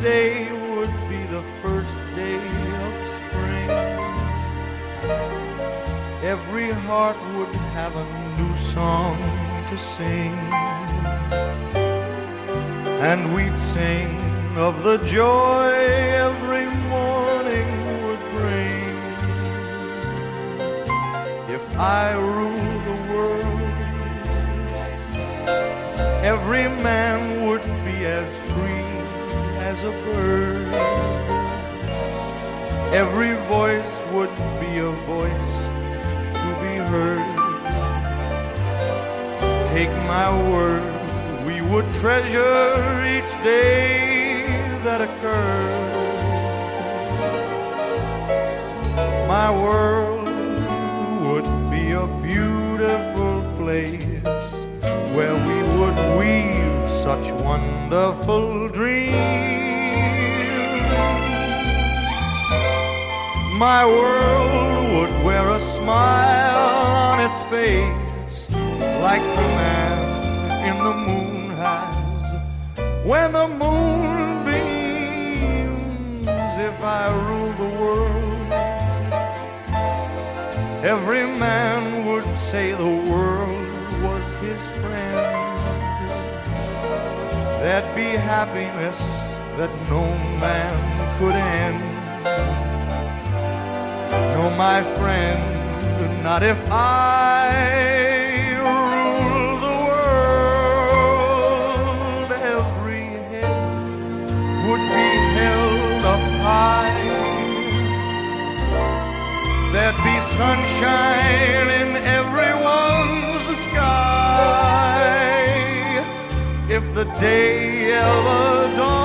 day would be the first day of spring. Every heart would have a new song to sing, and we'd sing of the joy every morning would bring. If I rule the world, every man would be as free as a bird. Every voice would be a voice to be heard. Take my word, we would treasure each day that occurs. My world would be a beautiful place where we would weave such wonderful dreams. My world would wear a smile on its face like the man in the moon has when the moon beams. If I rule the world, every man would say the world was his friend. There'd be happiness that no man could end. No, my friend, not if I rule the world. Every head would be held up high. There'd be sunshine in everyone's sky. If the day ever dawned,